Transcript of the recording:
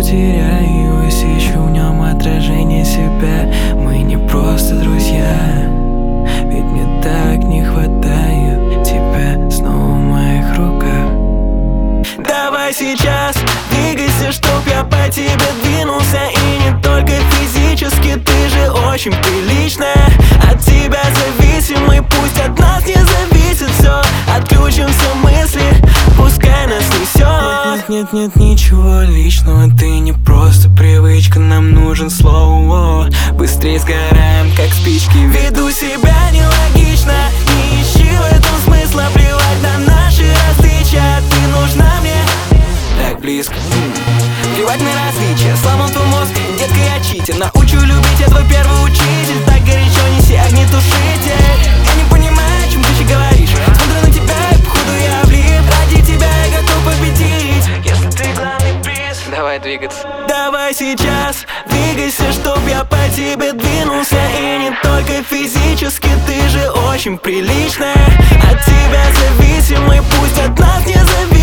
теряюсь, ищу в нем отражение себя. Мы не просто друзья, ведь мне так не хватает тебя снова в моих руках. Давай сейчас двигайся, чтоб я по тебе двинулся. И не только физически, ты же очень приличная. От тебя зависимый, пусть от нас не зависит все. Отключим все мысли, пускай нас несет. Нет, ничего личного, ты не просто привычка. Нам нужен слово, быстрее сгораем, как спички. Веду себя нелогично, не ищи в этом смысла. Плевать на наши различия, ты нужна мне так близко. Плевать на различия, сломал твой мозг, детка, я читер. Научу любить, я твой первый учитель. Так горячо неси огнетушитель. Я не понимаю, о чем ты еще говоришь. Смотрю на тебя и походу я влип. Ради тебя я готов победить, если ты главный приз. Давай двигаться. Давай сейчас двигайся, чтоб я по тебе двинулся. И не только физически, ты же очень приличная. От тебя зависимый, пусть от нас не зависит.